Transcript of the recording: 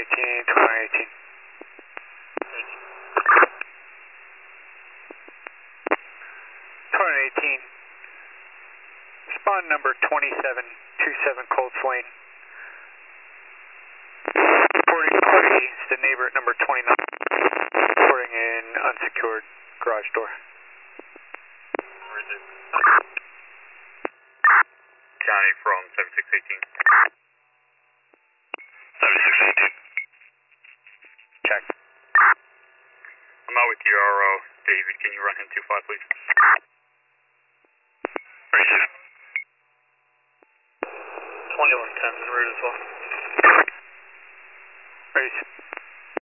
2118. 2118. Spawn number 2727 Colts Lane. Reporting party is the neighbor at number 29. Reporting an unsecured garage door. County from 7618. 7618. Check. I'm out with your RO, David. Can you run him 2-5, please? Appreciate it. 2110 en route as well. Ready.